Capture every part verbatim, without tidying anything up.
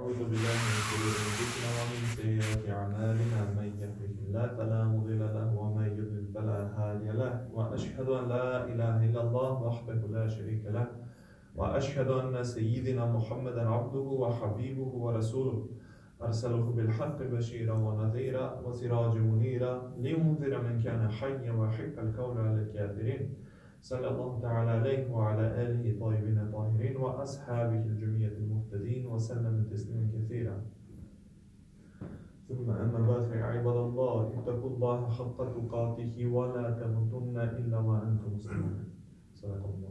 ونعوذ بالله من شرور أنفسنا ومن سيئات أعمالنا من يهده الله فلا مضل له ومن يضلل فلا هادي له وأشهد أن لا إله إلا الله وحده لا شريك له وأشهد أن سيدنا محمدا عبده وحبيبه ورسوله أرسله بالحق بشيرا ونذيرا وسراجا منيرا لينذر من كان حيا ويحق القول على الكافرين صلى الله تعالى عليه وعلى آله الطيبين الطاهرين وأصحابه الجميع المهتدين وسلم تسليما كثيرا. ثم أما بعد فيا عباد الله اتقوا الله حق تقاته ولا تموتن إلا وأنتم مسلمون. صدق الله.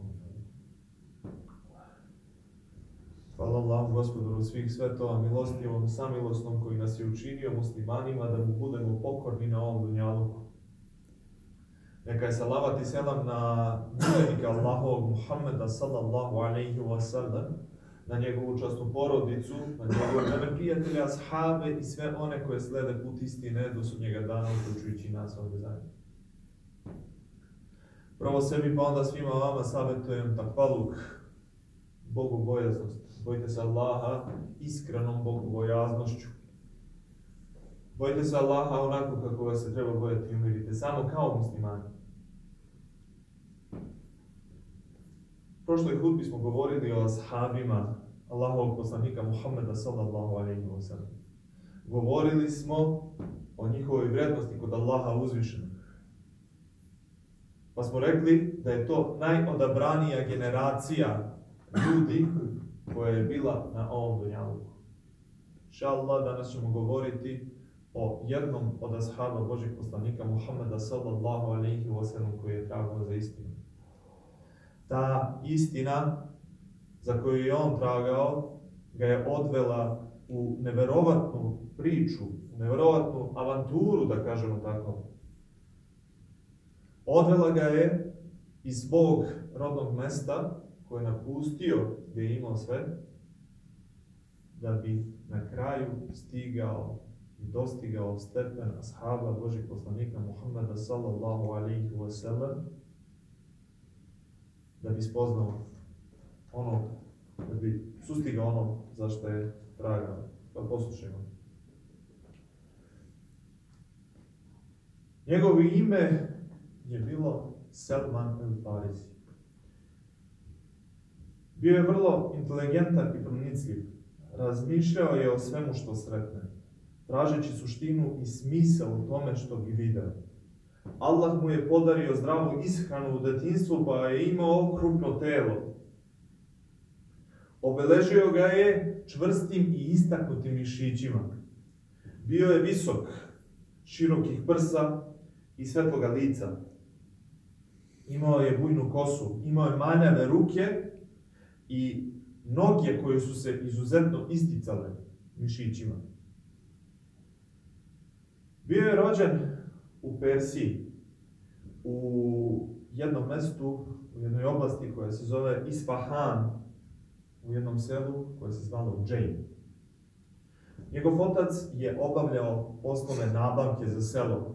Hvala Allahu Gospodaru svih svetova, milostivom, samilosnom koji nas je učinio muslimanima da mu budemo pokorni na ovom dunjaluku. Neka je salavat i selam na miljenika Allahovog Muhammeda sallallahu alaihi wa sallam, na njegovu časnu porodicu, na njegove prijatelje, ashabe i sve one koje slede put istine do sudnjega dana, uključujući nas ovdje zajedno. Prvo sebi pa onda svima vama savjetujem takvaluk, bogobojaznost. Bojite se Allaha iskrenom bogobojaznošću. Bojite se Allaha onako kako vas se treba bojati i umirite, samo kao muslimani. U prošloj hudbi smo govorili o ashabima Allahovog poslanika Muhammeda sallallahu alaihi wa sallam. Govorili smo o njihovoj vrednosti kod Allaha uzvišenog. Pa smo rekli da je to najodabranija generacija ljudi koja je bila na ovom dunjaluku. Inša Allah, danas ćemo govoriti o jednom od ashaba Božih poslanika Muhammeda sallallahu alaihi wa sallam koji je tragao za istinu. Ta istina za koju je on tragao ga je odvela u neverovatnu priču, u neverovatnu avanturu, da kažemo tako. Odvela ga je iz svog rodnog mesta koje je napustio, gdje je imao sve, da bi na kraju stigao i dostigao stepen ashaba Božih poslanika Muhammeda sallallahu alaihi wa sallam, da bi spoznao ono, da bi sustigao ono za što je tragao. Pa poslušajmo. Njegovo ime je bilo Salman el-Farisi. Bio je vrlo inteligentan i pronicljiv. Razmišljao je o svemu što sretne, tražeći suštinu i smisao u tome što bi video. Allah mu je podario zdravu ishranu u detinjstvu, pa je imao krupno telo. Obeležio ga je čvrstim i istaknutim mišićima. Bio je visok, širokih prsa i svetloga lica. Imao je bujnu kosu, imao je manjave ruke i noge koje su se izuzetno isticale mišićima. Bio je rođen u Persiji, u jednom mestu, u jednoj oblasti koja se zove Isfahan, u jednom selu koje se zvalo Džejn. Njegov otac je obavljao poslove nabavke za selo.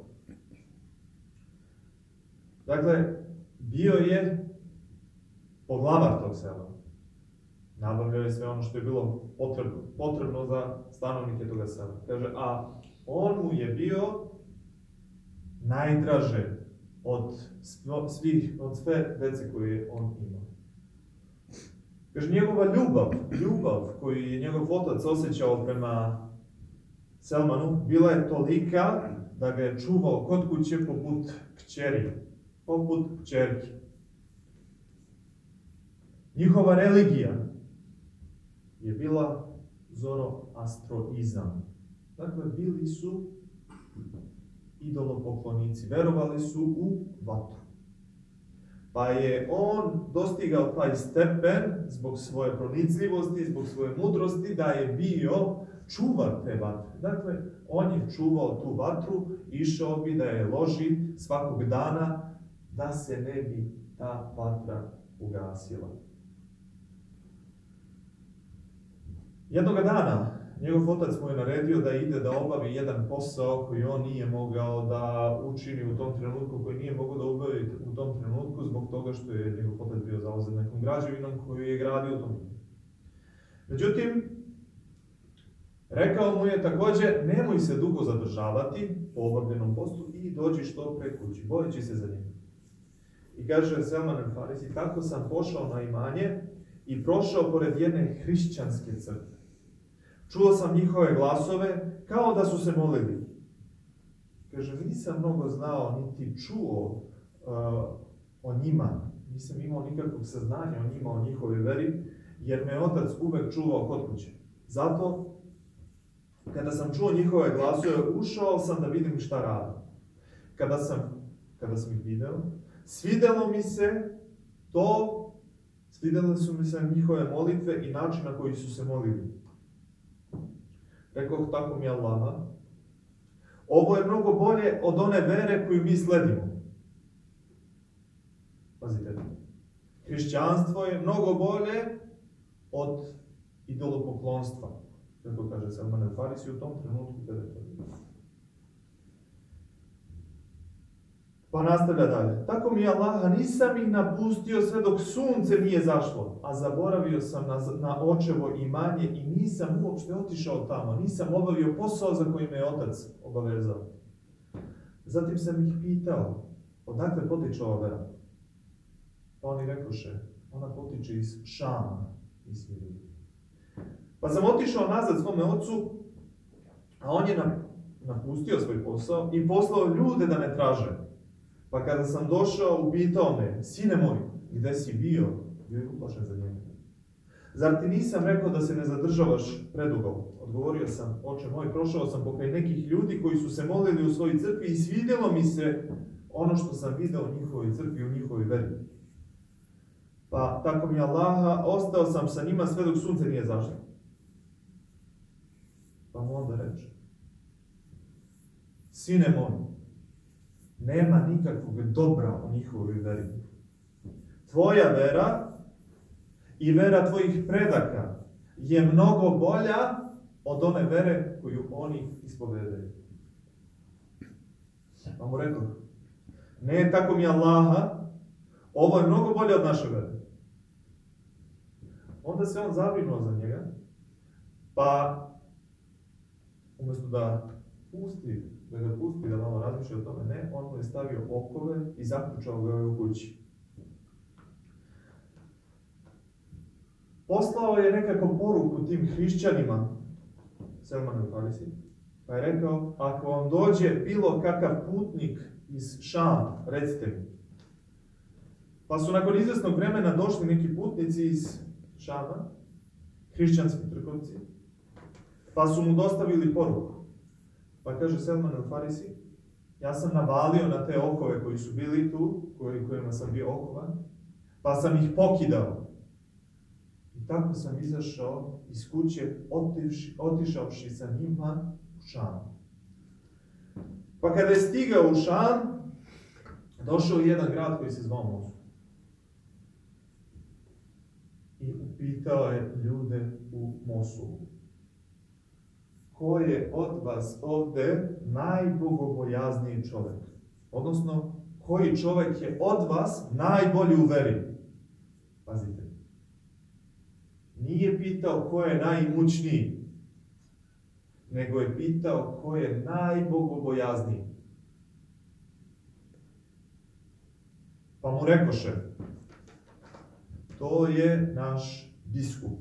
Dakle, bio je poglavar tog sela. Nabavljao je sve ono što je bilo potrebno, potrebno za stanovnike toga sela. Kaže, a on mu je bio najdraže od svih, od sve dece koje je on imao. Kaže, njegova ljubav, ljubav koju je njegov otac osjećao prema Salmanu, bila je tolika da ga je čuvao kod kuće poput kćeri, poput kćerki. Njihova religija je bila zoroastroizam. Dakle, bili su idolopoklonici, verovali su u vatru. Pa je on dostigao taj stepen zbog svoje pronicljivosti, zbog svoje mudrosti, da je bio čuvar te vatre. Dakle, on je čuvao tu vatru, išao bi da je loži svakog dana, da se ne bi ta vatra ugasila. Jednoga dana njegov otac mu je naredio da ide da obavi jedan posao koji on nije mogao da učini u tom trenutku, koji nije mogao da obavi u tom trenutku zbog toga što je njegov otac bio zauzet nekom građevinom koju je gradio u tom. Međutim, Rekao mu je također, nemoj se dugo zadržavati po obavljenom postu i dođi što pre kući, bojeći se za njim. I kaže Selman el-Farisi, tako sam pošao na imanje i prošao pored jedne hrišćanske crkve. Čuo sam njihove glasove kao da su se molili. Kaže, nisam mnogo znao niti čuo uh, o njima, nisam imao nikakvog saznanja o njima, o njihovoj veri, jer me otac uvek čuvao kod kuće. Zato, kada sam čuo njihove glasove, ušao sam da vidim šta rade. Kada sam, kada sam ih video, svidelo mi se to, svidjele su mi se njihove molitve i način na koji su se molili. Rekao, tako mi je Allaha, ovo je mnogo bolje od one vere koju mi sledimo. Pazite, hrišćanstvo je mnogo bolje od idolopoklonstva, kako kaže Selman el-Farisi u tom trenutku kada je to vidio. Pa nastavlja dalje. Tako mi je Allaha, nisam ih napustio sve dok sunce nije zašlo, a zaboravio sam na, na očevo imanje i nisam uopšte otišao tamo, nisam obavio posao za koji me je otac obavezao. Zatim sam ih pitao, odakle potiče ova vera? Pa oni rekoše, ona potiče iz Šama, iz Sirije. Pa sam otišao nazad svome ocu, a on je napustio svoj posao i poslao ljude da me traže. Pa kada sam došao, upitao me, sine moj, gde si bio? Bio je uplašen za njega. Zar ti nisam rekao da se ne zadržavaš predugo? Odgovorio sam, oče moj, prošao sam pokraj nekih ljudi koji su se molili u svojoj crkvi i svidjelo mi se ono što sam vidio u njihovoj crkvi, u njihovoj veri. Pa tako mi Allaha, ostao sam sa njima sve dok sunce nije zašlo. Pa mu onda reče, sine moj, nema nikakvog dobra u njihovoj veri. Tvoja vera i vera tvojih predaka je mnogo bolja od one vere koju oni ispovedaju. Pa mu rekao, ne, tako mi Allaha, ovo je mnogo bolje od naše vere. Onda se on zabrinuo za njega, pa umjesto da pusti, da ga pusti da malo razmišlja o tome, ne, on mu je stavio okove i zaključao ga u kući. Poslao je nekako poruku tim hrišćanima, Selman el-Farisi, pa je rekao, ako vam dođe bilo kakav putnik iz Šama, recite mi. Pa su nakon izvesnog vremena došli neki putnici iz Šama, hrišćanski trgovci, pa su mu dostavili poruku. Pa kaže Selman el-Farisi, ja sam navalio na te okove koji su bili tu, koji, kojima sam bio okovan, pa sam ih pokidao. I tako sam izašao iz kuće, otiš, otišavši sa njima u Šam. Pa kada je stigao u Šam, došao u jedan grad koji se zvao Mosul. I upitao je ljude u Mosulu. Ko je od vas ovdje najbogobojazniji čovjek? Odnosno, koji čovjek je od vas najbolji u veri? Pazite. Nije pitao ko je najimućniji, nego je pitao ko je najbogobojazniji. Pa mu rekoše, to je naš biskup.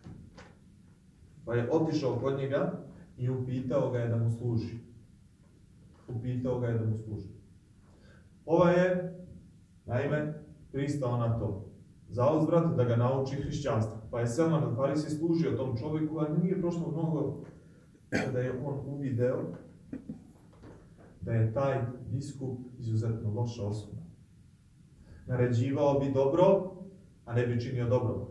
Pa je otišao kod njega i upitao ga je da mu služi. Upitao ga je da mu služi. Ova je, naime, pristao na to. Za uzvrat da ga nauči hrišćanstvo. Pa je Selman el-Farisi služio tom čovjeku, a nije prošlo mnogo da je on uvideo da je taj biskup izuzetno loša osoba. Naređivao bi dobro, a ne bi činio dobro.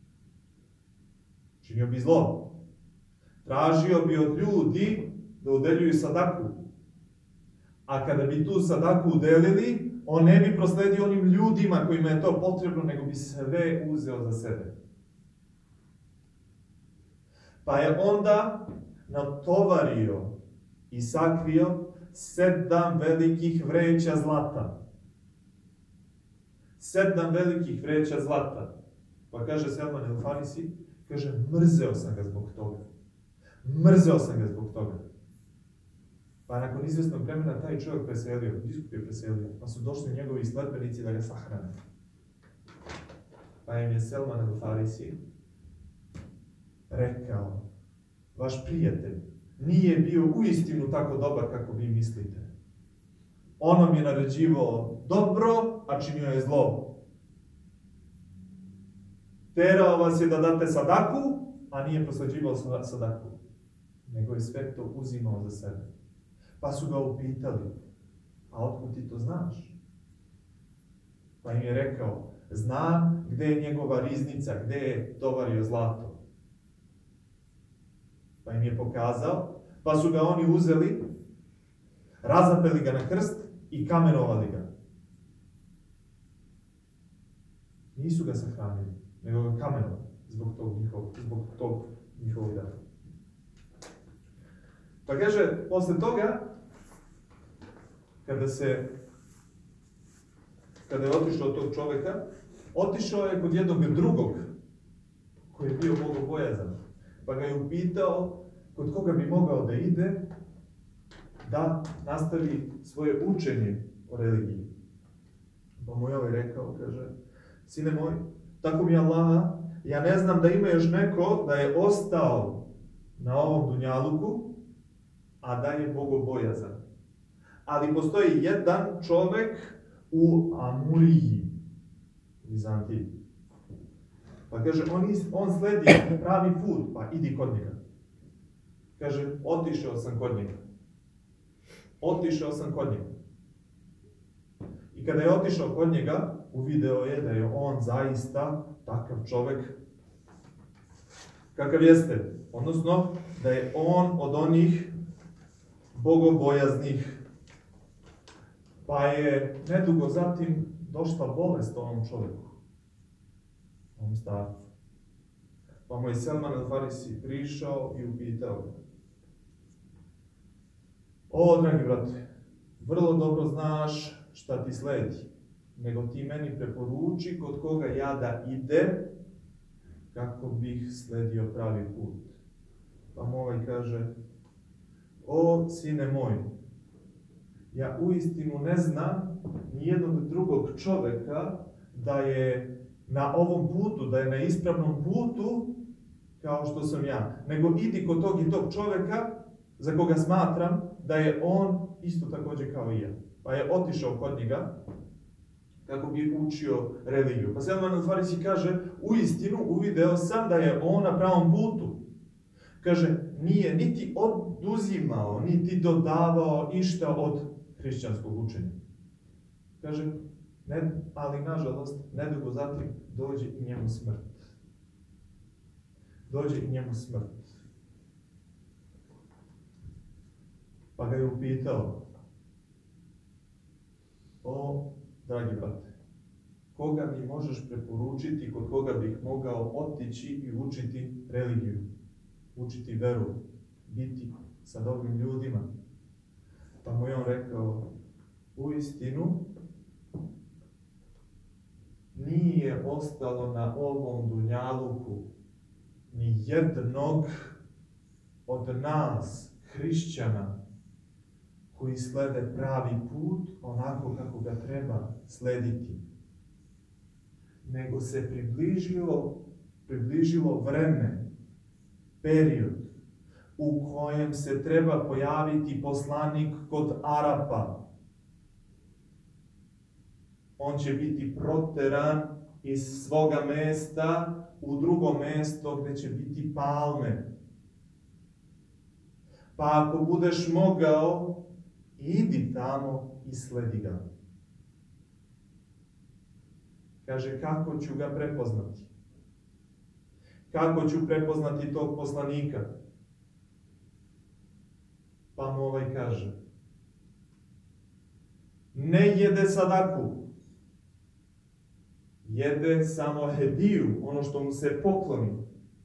Činio bi zlo. Tražio bi od ljudi da udeljuju sadaku. A kada bi tu sadaku udelili, on ne bi prosledio onim ljudima kojima je to potrebno, nego bi sve uzeo za sebe. Pa je onda natovario i sakrio sedam velikih vreća zlata. Sedam velikih vreća zlata. Pa kaže Selman el-Farisi, kaže, mrzeo sam ga zbog toga. Mrzeo sam ga zbog toga. Pa nakon izvjesnog vremena taj čovjek preselio, biskup je preselio, pa su došli njegovi sledbenici da ga sahrane. Pa im je Selman el-Farisi rekao, vaš prijatelj nije bio uistinu tako dobar kako vi mislite. On vam je naređivao dobro, a činio je zlo. Terao vas je da date sadaku, a nije prosleđivao sadaku. Nego je sve to uzimao za sebe. Pa su ga upitali, a otkud ti to znaš? Pa im je rekao, znam gdje je njegova riznica, gdje je tovario zlato. Pa im je pokazao, pa su ga oni uzeli, razapeli ga na krst i kamenovali ga. Nisu ga sahranili, nego ga kamenovali zbog tog njihovog, zbog tog njihovog dana. Pa kaže, posle toga, kada se, kada je otišao od tog čovjeka, otišao je kod jednog drugog, koji je bio bogobojazan. Pa ga je upitao kod koga bi mogao da ide da nastavi svoje učenje o religiji. Pa mu je ovaj rekao, kaže, sine moj, tako mi Allaha, ja ne znam da ima još neko da je ostao na ovom dunjaluku, a da je bogobojazan. Ali postoji jedan čovjek u Amuriji, u Vizantiji. Pa kaže, on, on sledi pravi put, pa idi kod njega. Kaže, otišao sam kod njega. Otišao sam kod njega. I kada je otišao kod njega, uvideo je da je on zaista takav čovjek kakav jeste. Odnosno, da je on od onih bogobojaznih. Pa je nedugo zatim došla bolest ovom čovjeku, ovom starcu. Pa mu je Selman el-Farisi prišao i upitao ga. O, dragi brate, vrlo dobro znaš šta ti sledi, nego ti meni preporuči kod koga ja da idem kako bih sledio pravi put. Pa mu ovaj kaže, o, sine moj, ja uistinu ne znam nijednog drugog čovjeka da je na ovom putu, da je na ispravnom putu kao što sam ja. Nego idi kod tog i tog čovjeka za koga smatram da je on isto također kao i ja. Pa je otišao kod njega kako bi učio religiju. Pa Selman el-Farisi kaže, uistinu uvideo sam da je on na pravom putu. Kaže, nije niti oduzimao, niti dodavao išta od hrišćanskog učenja. Kaže, ne, ali nažalost, nedugo zatim dođe i njemu smrt. Dođe i njemu smrt. Pa ga je upitao, o, dragi brate, koga mi možeš preporučiti, kod koga bih mogao otići i učiti religiju, učiti veru, biti sa dobrim ljudima? Pa mu je on rekao, uistinu, nije ostalo na ovom dunjaluku ni jednog od nas, hrišćana, koji slede pravi put onako kako ga treba slediti. Nego se približilo, približilo vreme, period, u kojem se treba pojaviti poslanik kod Arapa. On će biti proteran iz svoga mesta u drugo mesto gdje će biti palme. Pa ako budeš mogao, idi tamo i sledi ga. Kaže, kako ću ga prepoznati? Kako ću prepoznati tog poslanika? Pa mu ovaj kaže, ne jede sadaku, jede samo hediju, ono što mu se pokloni.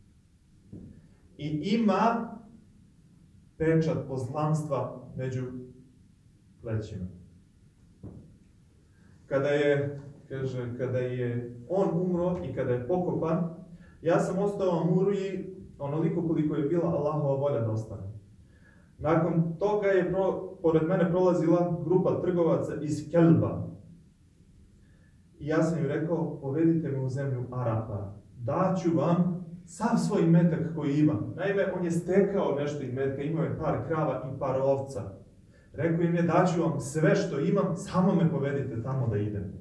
I ima pečat poslanstva među plećima. Kada je, kaže, kada je on umro i kada je pokopan, ja sam ostao u Amuriji, onoliko koliko je bila Allahova volja da ostane. Nakon toga je pro, pored mene prolazila grupa trgovaca iz Kelba. I ja sam im rekao, povedite me u zemlju Arapa. Daću vam sav svoj imetak koji imam. Naime, on je stekao nešto imetka, imao je par krava i par ovca. Rekao im je, daću vam sve što imam, samo me povedite tamo da idem.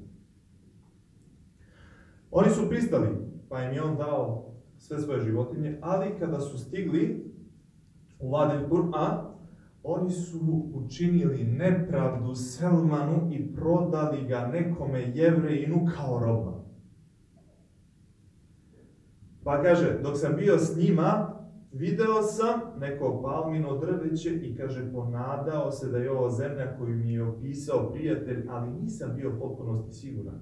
Oni su pristali, pa im je on dao sve svoje životinje, ali kada su stigli u Vadi Kur'a, oni su učinili nepravdu Selmanu i prodali ga nekome Jevrejinu kao roba. Pa kaže, dok sam bio s njima, video sam neko palmino drveće i kaže, ponadao se da je ovo zemlja koju mi je opisao prijatelj, ali nisam bio potpunosti siguran.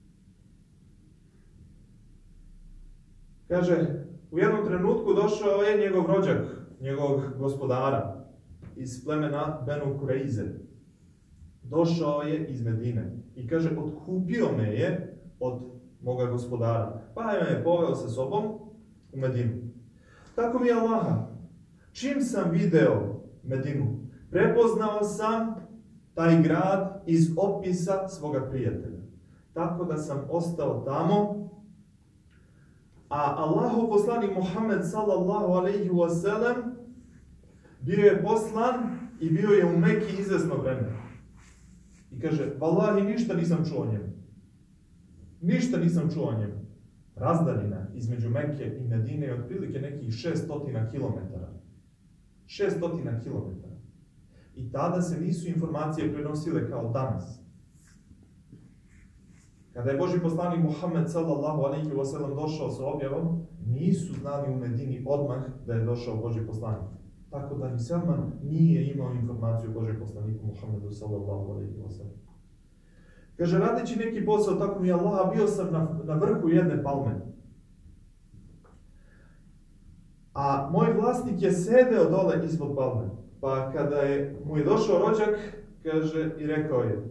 Kaže, u jednom trenutku došao je njegov rođak, njegovog gospodara, iz plemena Benu Kureize. Došao je iz Medine i kaže, otkupio me je od moga gospodara, pa me je poveo sa sobom u Medinu. Tako mi je Allaha, čim sam video Medinu, prepoznao sam taj grad iz opisa svoga prijatelja. Tako da sam ostao tamo, a Allahov poslanik Muhammed sallallahu alejhi ve sellem bio je poslan i bio je u Meki izvesno vreme. I kaže, vallahi, ništa nisam čuo o njemu. Ništa nisam čuo o njemu. Razdaljina između Mekke i Medine je otprilike nekih šesto kilometara. šesto kilometara. I tada se nisu informacije prenosile kao danas. Kada je Božji poslanik Muhammed sallallahu alejhi ve sellem došao sa objavom, nisu znali u Medini odmah da je došao Božji poslanik. Tako da ni Selman nije imao informaciju o Božjem poslaniku Muhammedu sallallahu alejhi ve sellem. Kaže, radeći neki posao, tako mi je Allah, bio sam na, na vrhu jedne palme. A moj vlasnik je sedeo dole ispod palme. Pa kada je, mu je došao rođak, kaže, i rekao je,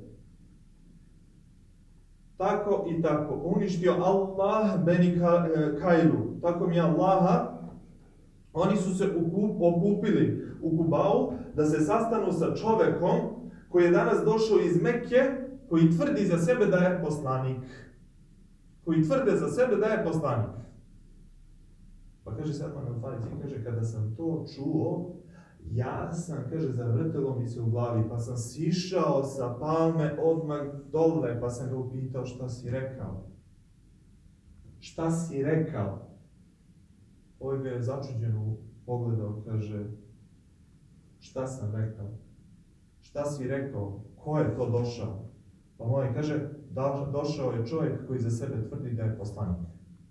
tako i tako, uništio Allah Beni Kailu, tako mi je Allaha, oni su se okupili u Kubau da se sastanu sa čovekom koji je danas došao iz Mekke, koji tvrdi za sebe da je poslanik. Koji tvrde za sebe da je poslanik. Pa kaže Salman al-Farisi, kaže, kada sam to čuo, ja sam, kaže, zavrtelo mi se u glavi, pa sam sišao sa palme odmah dole, pa sam ga upitao šta si rekao. Šta si rekao? Ovaj ga je začuđeno pogledao, kaže, šta sam rekao? Šta si rekao? Ko je to došao? Pa moj kaže, došao je čovjek koji za sebe tvrdi da je poslanik.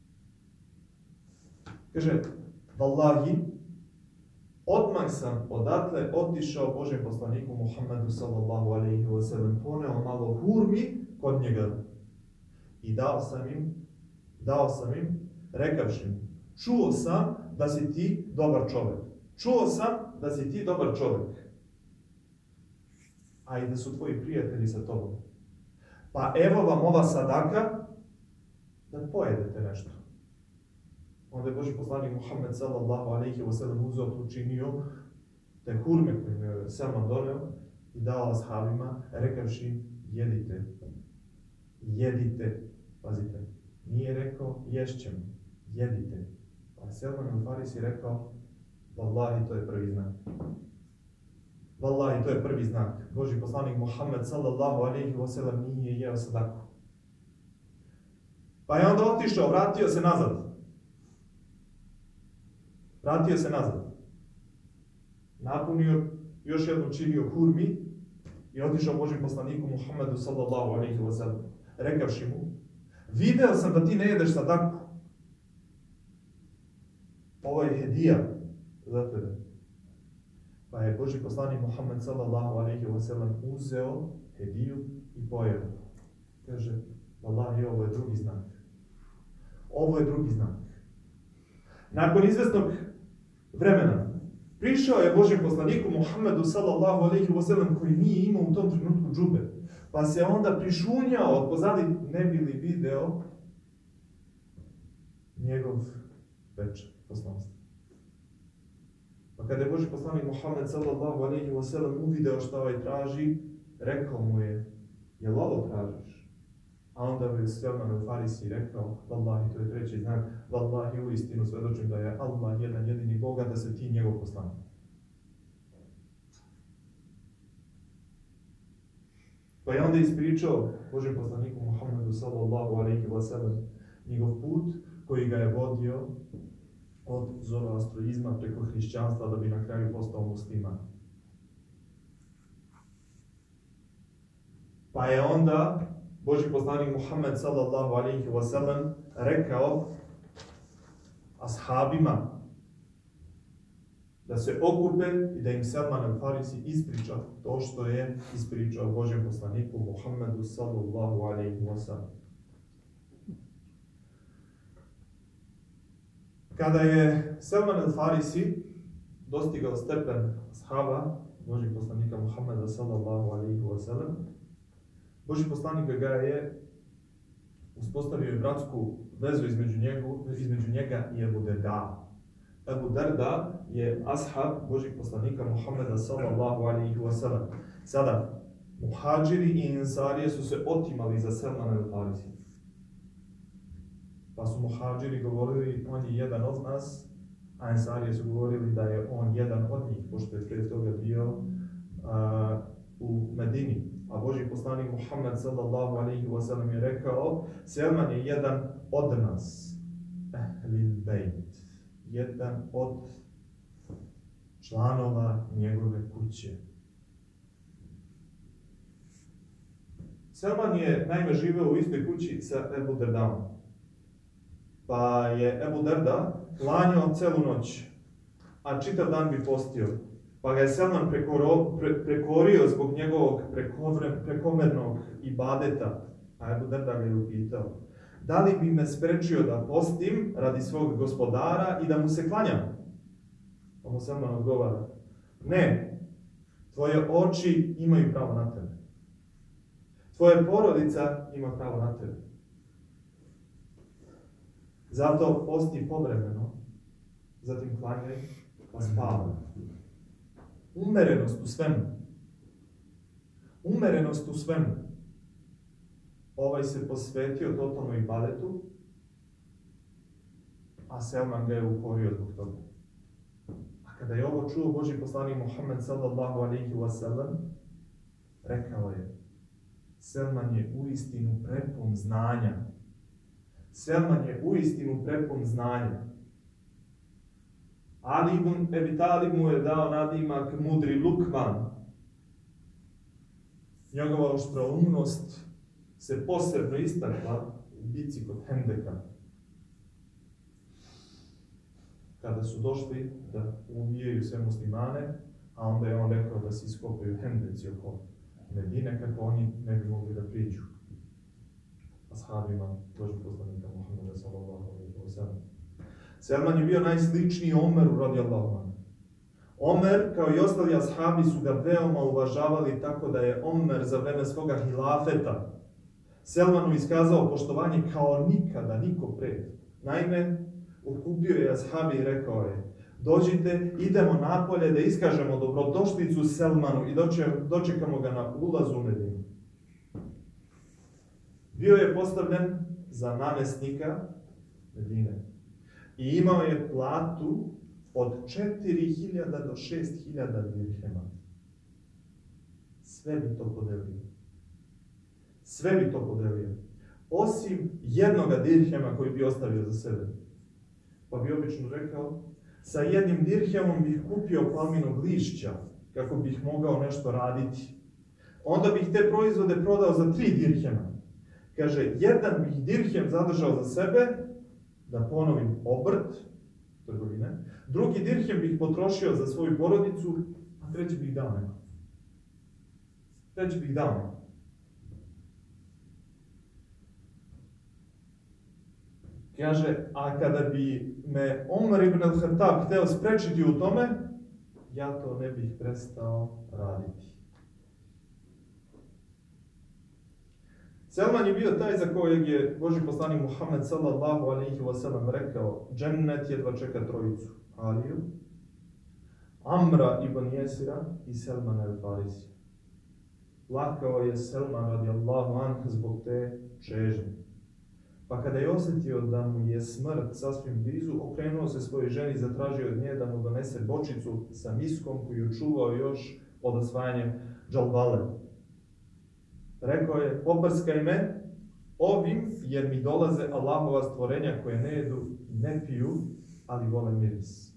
Kaže, vallahi, odmah sam odatle otišao Božjem poslaniku Muhammedu sallallahu alejhi ve sellem, poneo malo hurmi kod njega i dao sam im, dao sam im, rekavši im, čuo sam da si ti dobar čovjek. Čuo sam da si ti dobar čovjek. A i da su tvoji prijatelji sa tobom. Pa evo vam ova sadaka da pojedete nešto. Onda je Božji poslanik Muhammed sallallahu alejhi ve sellem uzeo to, učinio te hurme koje je Selman doneo i dao ashabima, rekavši, jedite, jedite, pazite, nije rekao ješćemo, jedite. Pa Selman al-Farisi rekao, vallahi, to je prvi znak. Vallahi, to je prvi znak. Božji poslanik Muhammed sallallahu alejhi ve sellem nije jeo sadaku. Pa je onda otišao, vratio se nazad. Vratio se nazad. Napunio, još jednu činio hurmi i otišao Božjem poslaniku Muhammedu sallallahu alejhi ve sellem. Rekavši mu, video sam da ti ne jedeš sadaku. Ovo je hedija za tebe. Pa je Božji poslanik Muhammed sallallahu alejhi ve sellem uzeo hediju i pojeo. Kaže, vallahi, ovo je drugi znak. Ovo je drugi znak. Nakon izvesnog vremena prišao je Božjem poslaniku Muhammedu sallallahu alejhi ve sellem koji nije imao u tom trenutku džube. Pa se onda prišunjao od pozadi, ne bi li video njegov večer poslanstva. Pa kada je Boži poslanik Muhammed sallallahu alejhi ve sellem uvideo šta ovaj traži, rekao mu je, jel ovo tražiš? A onda bi Selman al-Farisi rekao, vallahi, to je treći znak, vallahi, u istinu svedočim da je Allah jedan jedini Boga, da se ti njegov poslanik. Pa je onda ispričao Božem poslaniku Muhammedu sallallahu alejhi ve sellem njegov put koji ga je vodio od zoroastroizma preko hrišćanstva da bi na kraju postao musliman. Pa je onda Boži poslanik Muhammed sallallahu alejhi ve sellem rekao ashabima da se okupe i da im Selman al-Farisi ispriča to što je ispričao Božjem poslaniku Muhammedu sallallahu alejhi ve sellem. Kada je Selman al-Farisi dostigao stepen ashaba Božjeg poslanika Muhammeda sallallahu alejhi ve sellem, Božji poslanik ga je uspostavio bratsku vezu između, njegu, između njega i Ebu Derda. Ebu Derda je ashab Božjeg poslanika Muhammeda sallallahu alejhi ve sellem. Sada, muhadžiri i ensarije su se otimali za Selmana al-Farisi. Pa su muhadžiri govorili, on je jedan od nas, a ensarije su govorili da je on jedan od njih, pošto je prije toga bio uh, u Medini. A Božji poslanik Muhammed sallallahu alejhi ve sellem je rekao, Selman je jedan od nas, ehlil bejt, jedan od članova njegove kuće. Selman je naime živeo u istoj kući sa Ebu Derdam. Pa je Ebu Derda klanjao celu noć, a čitav dan bi postio. Pa ga je Selman prekoro, pre, prekorio zbog njegovog prekomernog ibadeta. A Ebu Derda ga je upitao, da li bi me sprečio da postim radi svog gospodara i da mu se klanjam? Pa mu Selman odgovara, ne, tvoje oči imaju pravo na tebe. Tvoja porodica ima pravo na tebe. Zato posti povremeno, zatim klanjaj, pa spavaj. Umerenost u svemu. Umerenost u svemu. Ovaj se posvetio totalno ibadetu, a Selman ga je ukorio zbog toga. A kada je ovo čuo Božji poslanik Muhammed sallallahu alejhi ve sellem, rekao je, Selman je uistinu prepun znanja. Selman je uistinu prepun znanja. Ali ibn Ebi Talib mu je dao nadimak mudri Lukman. Njegova oštroumnost se posebno istakla u bici kod Hendeka. Kada su došli da ubijaju sve muslimane, a onda je on rekao da se iskopaju Hendeci oko Medine kako oni ne bi mogli da priđu ashabima Božjeg poslanika Muhammeda sallallahu alejhi ve sellem. Selman je bio najsličniji Omeru radijallahu anhu. Omer, kao i ostali ashabi, su ga veoma uvažavali tako da je Omer za vreme svoga hilafeta Selmanu iskazao poštovanje kao nikada, niko pre. Naime, okupio je ashabi i rekao je, dođite, idemo napolje da iskažemo dobrodošlicu Selmanu i dočekamo ga na ulazu u Medinu. Bio je postavljen za namjesnika Medine i imao je platu od četiri hiljade do šest hiljada dirhema. Sve bi to podelio. Sve bi to podelio. Osim jednoga dirhema koji bi ostavio za sebe. Pa bi obično rekao, sa jednim dirhemom bih kupio palminog lišća, kako bih mogao nešto raditi. Onda bih te proizvode prodao za tri dirhema. Kaže, jedan bih dirhem zadržao za sebe, da ponovim obrt, trgovine, drugi dirhem bih potrošio za svoju porodicu, a treći bih dao neko. Treći bih dao neko. Kaže, a kada bi me Omer ibn al-Khattab hteo sprečiti u tome, ja to ne bih prestao raditi. Selman je bio taj za kojeg je Božji poslanik Muhammed sallallahu alejhi ve sellem rekao, džennet jedva čeka trojicu, Aliju, Amra ibn Jesira i Selman el-Farisi. Plakao je Selman radijallahu anh zbog te čežnje. Pa kada je osjetio da mu je smrt sasvim blizu, okrenuo se svojoj ženi i zatražio od nje da mu donese bočicu sa miskom koju je čuvao još od osvajanja džalbale. Rekao je, poprskaj me ovim jer mi dolaze Allahova stvorenja koje ne jedu, ne piju, ali vole miris.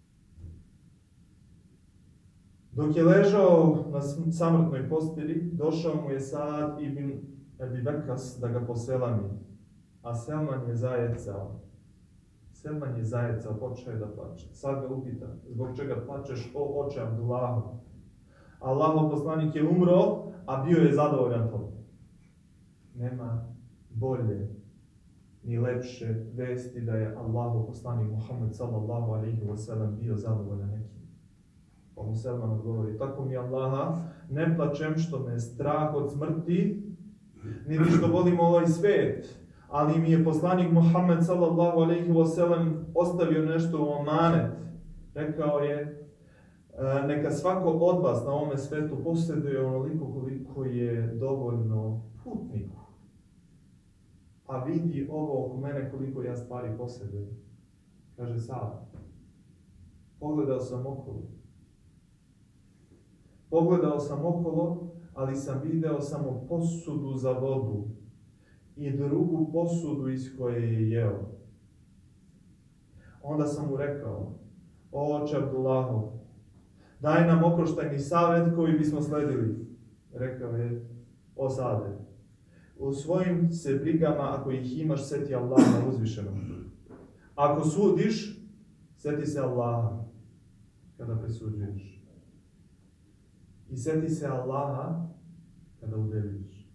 Dok je ležao na samrtnoj postelji, došao mu je Saad ibn Ebi Vekas da ga poselami, a Selman je zajecao. Selman je zajecao, počeo je da plače. Sad ga upita, zbog čega plačeš, o oče Abdullahu? Allahov poslanik je umro, a bio je zadovoljan tom. Nema bolje ni lepše vesti da je Allahov poslanik Muhammed sallallahu alejhi ve sellem bio zadovoljan nekim. Pa mu Selman odgovori, tako mi Allaha, ne plačem što me je strah od smrti, niti što volim ovaj svijet, ali mi je poslanik Muhammed sallallahu alejhi ve sellem ostavio nešto u amanet. Rekao je, neka svako od vas na ovome svetu posjeduje onoliko koliko je dovoljno putniku. A vidi ovo oko mene koliko ja stvari posjedujem. Kaže Saad, pogledao sam okolo. Pogledao sam okolo, ali sam video samo posudu za vodu i drugu posudu iz koje je jeo. Onda sam mu rekao, o oče Abdullahu, daj nam oproštajni savjet koji bismo sledili. Rekao je, o Sade, u svojim se brigama, ako ih imaš, seti Allaha uzvišenog. Ako sudiš, seti se Allaha kada presuđuješ. I seti se Allaha kada udjeljiš.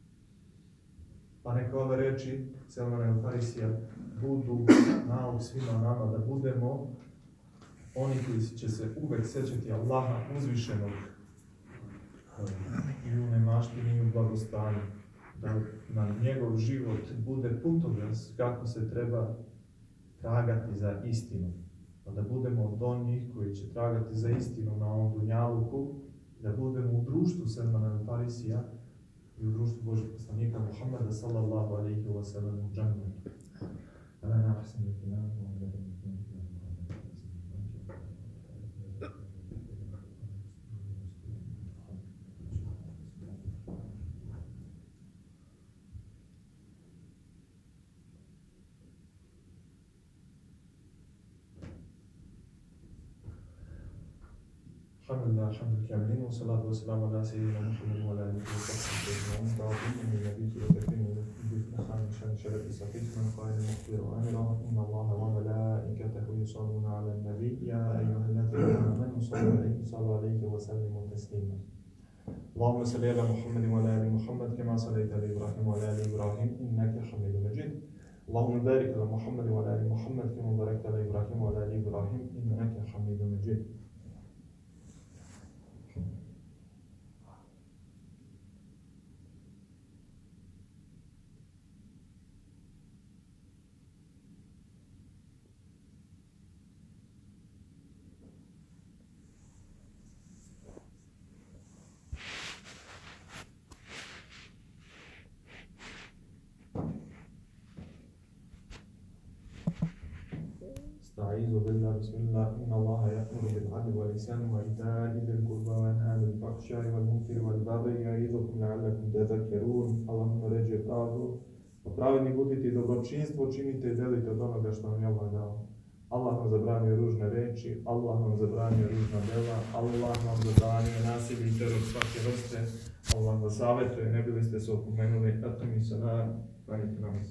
Pa neka ove reči Selmana el-Farisija budu nauk svima nama, da budemo oni koji će se uvek sećati Allaha uzvišenog i u nemaštini i u blagostanju. Da nam njegov život bude putokaz kako se treba tragati za istinu. Pa da budemo od onih koji će tragati za istinu na ovom dunjaluku, da budemo u društvu Selmana el-Farisija i u društvu Božeg poslanika Muhammeda sallallahu alejhi ve sellem u džennetu. Ala nahsinu filahu wa la Alhamdulillah, alhamdulillah, wa salatu wa salamu ala sayyidina Muhammadin wa ala alihi wa sahbihi ajma'in. Ta'zim min nabiyyi wa takrim min khair shan sharafi safif man qala mukhbir wa amira inna Allaha wa malaikatahu yusalluna ala an-nabi ya ayyuhalladhina amanu sallu alayhi sallu alayhi wa sallimu taslima. Allahumma salli ala Muhammadin wa ala ali Muhammad kama sallaita ala Ibrahim wa ala ali Ibrahim innaka Hamidum Majid. Allahumma barik ala Muhammadin wa ala ali Muhammad kama barakta ala Ibrahim wa ala ali Ibrahim innaka Hamidum Majid. أعوذ بالله بسم الله إن الله يأمر بالعدل والإحسان وإيتاء ذي القربى وينهى عن الفحشاء والمنكر والبغي يعظكم لعلكم تذكرون. Allahumma ređe pravdu, pravedni budite i dobročinstvo činite i delite od onoga što vam je Allah dao. Allah vam zabranio ružne reči, Allah vam zabranio ružna dela, Allah vam zabranio nasilje i teror svake vrste, Allah vas savjetuje, ne bili ste se opomenuli, eto mi se na, klanite namaz.